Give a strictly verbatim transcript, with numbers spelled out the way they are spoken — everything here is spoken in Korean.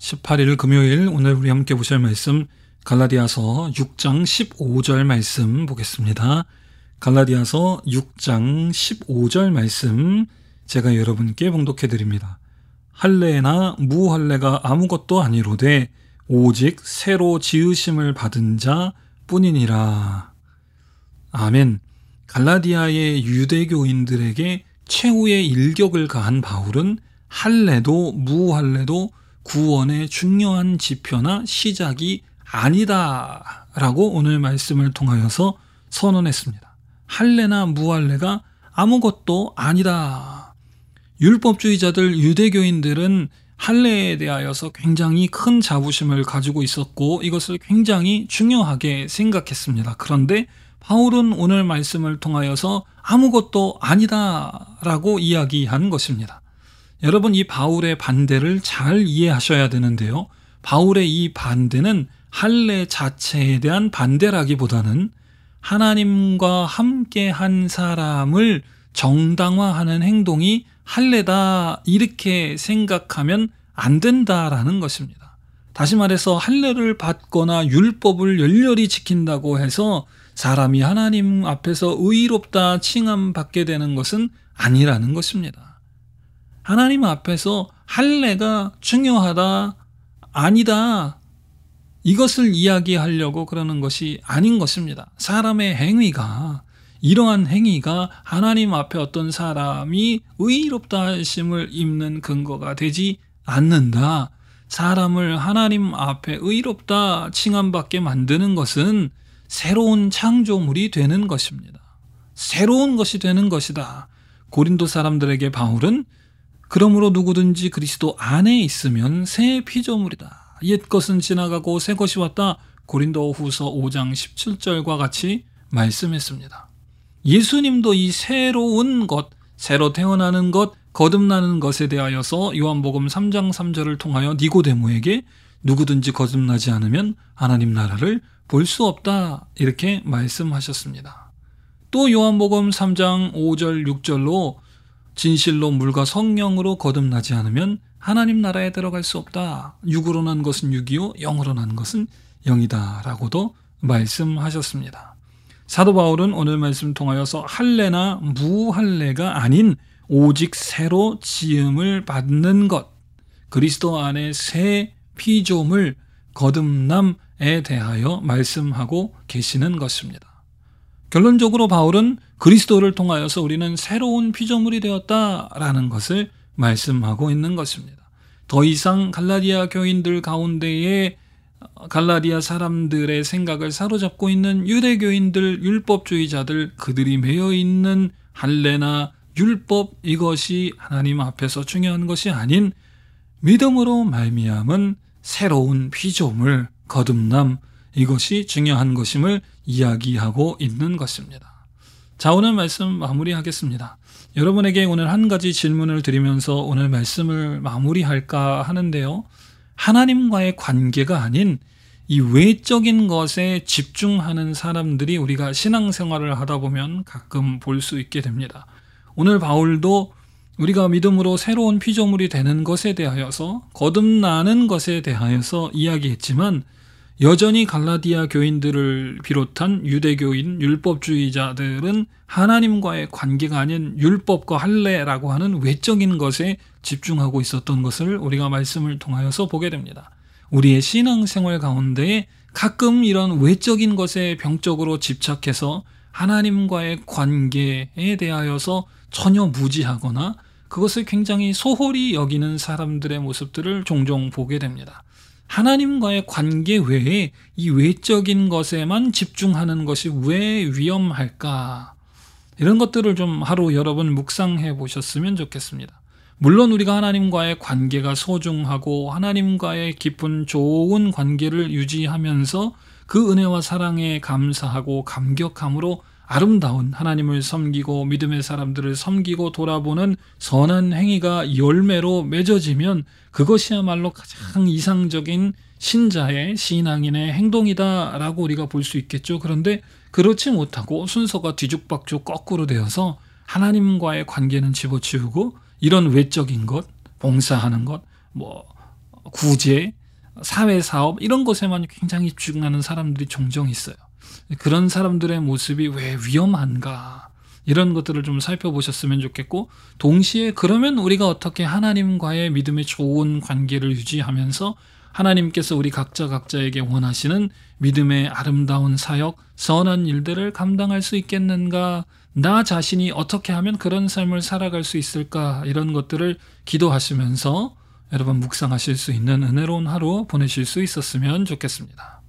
십팔 일 금요일, 오늘 우리 함께 보실 말씀 갈라디아서 육 장 십오 절 말씀 보겠습니다. 갈라디아서 육 장 십오 절 말씀 제가 여러분께 봉독해 드립니다. 할례나 무할례가 아무것도 아니로되 오직 새로 지으심을 받은 자 뿐이니라. 아멘. 갈라디아의 유대교인들에게 최후의 일격을 가한 바울은 할례도 무할례도 구원의 중요한 지표나 시작이 아니다 라고 오늘 말씀을 통하여서 선언했습니다. 할례나 무할례가 아무것도 아니다. 율법주의자들 유대교인들은 할례에 대하여서 굉장히 큰 자부심을 가지고 있었고 이것을 굉장히 중요하게 생각했습니다. 그런데 바울은 오늘 말씀을 통하여서 아무것도 아니다 라고 이야기한 것입니다. 여러분, 이 바울의 반대를 잘 이해하셔야 되는데요. 바울의 이 반대는 할례 자체에 대한 반대라기보다는 하나님과 함께 한 사람을 정당화하는 행동이 할례다 이렇게 생각하면 안 된다라는 것입니다. 다시 말해서 할례를 받거나 율법을 열렬히 지킨다고 해서 사람이 하나님 앞에서 의롭다 칭함받게 되는 것은 아니라는 것입니다. 하나님 앞에서 할례가 중요하다, 아니다, 이것을 이야기하려고 그러는 것이 아닌 것입니다. 사람의 행위가, 이러한 행위가 하나님 앞에 어떤 사람이 의롭다 하심을 입는 근거가 되지 않는다. 사람을 하나님 앞에 의롭다 칭함받게 만드는 것은 새로운 창조물이 되는 것입니다. 새로운 것이 되는 것이다. 고린도 사람들에게 바울은 그러므로 누구든지 그리스도 안에 있으면 새 피조물이다. 옛 것은 지나가고 새 것이 왔다. 고린도후서 오 장 십칠 절과 같이 말씀했습니다. 예수님도 이 새로운 것, 새로 태어나는 것, 거듭나는 것에 대하여서 요한복음 삼 장 삼 절을 통하여 니고데모에게 누구든지 거듭나지 않으면 하나님 나라를 볼 수 없다 이렇게 말씀하셨습니다. 또 요한복음 삼 장 오 절 육 절로 진실로 물과 성령으로 거듭나지 않으면 하나님 나라에 들어갈 수 없다. 육으로 난 것은 육이요 영으로 난 것은 영이다 라고도 말씀하셨습니다. 사도 바울은 오늘 말씀 통하여서 할례나 무할례가 아닌 오직 새로 지음을 받는 것, 그리스도 안에 새 피조물 거듭남에 대하여 말씀하고 계시는 것입니다. 결론적으로 바울은 그리스도를 통하여서 우리는 새로운 피조물이 되었다라는 것을 말씀하고 있는 것입니다. 더 이상 갈라디아 교인들 가운데에 갈라디아 사람들의 생각을 사로잡고 있는 유대교인들, 율법주의자들, 그들이 매여 있는 할례나 율법, 이것이 하나님 앞에서 중요한 것이 아닌 믿음으로 말미암은 새로운 피조물, 거듭남, 이것이 중요한 것임을 이야기하고 있는 것입니다. 자, 오늘 말씀 마무리하겠습니다. 여러분에게 오늘 한 가지 질문을 드리면서 오늘 말씀을 마무리할까 하는데요. 하나님과의 관계가 아닌 이 외적인 것에 집중하는 사람들이 우리가 신앙생활을 하다 보면 가끔 볼 수 있게 됩니다. 오늘 바울도 우리가 믿음으로 새로운 피조물이 되는 것에 대하여서, 거듭나는 것에 대하여서 이야기했지만 여전히 갈라디아 교인들을 비롯한 유대교인, 율법주의자들은 하나님과의 관계가 아닌 율법과 할례라고 하는 외적인 것에 집중하고 있었던 것을 우리가 말씀을 통하여서 보게 됩니다. 우리의 신앙생활 가운데 가끔 이런 외적인 것에 병적으로 집착해서 하나님과의 관계에 대하여서 전혀 무지하거나 그것을 굉장히 소홀히 여기는 사람들의 모습들을 종종 보게 됩니다. 하나님과의 관계 외에 이 외적인 것에만 집중하는 것이 왜 위험할까? 이런 것들을 좀 하루 여러분 묵상해 보셨으면 좋겠습니다. 물론 우리가 하나님과의 관계가 소중하고 하나님과의 깊은 좋은 관계를 유지하면서 그 은혜와 사랑에 감사하고 감격함으로 아름다운 하나님을 섬기고 믿음의 사람들을 섬기고 돌아보는 선한 행위가 열매로 맺어지면 그것이야말로 가장 이상적인 신자의, 신앙인의 행동이다라고 우리가 볼 수 있겠죠. 그런데 그렇지 못하고 순서가 뒤죽박죽 거꾸로 되어서 하나님과의 관계는 집어치우고 이런 외적인 것, 봉사하는 것, 뭐 구제, 사회사업 이런 것에만 굉장히 집중하는 사람들이 종종 있어요. 그런 사람들의 모습이 왜 위험한가 이런 것들을 좀 살펴보셨으면 좋겠고, 동시에 그러면 우리가 어떻게 하나님과의 믿음의 좋은 관계를 유지하면서 하나님께서 우리 각자 각자에게 원하시는 믿음의 아름다운 사역, 선한 일들을 감당할 수 있겠는가, 나 자신이 어떻게 하면 그런 삶을 살아갈 수 있을까, 이런 것들을 기도하시면서 여러분 묵상하실 수 있는 은혜로운 하루 보내실 수 있었으면 좋겠습니다.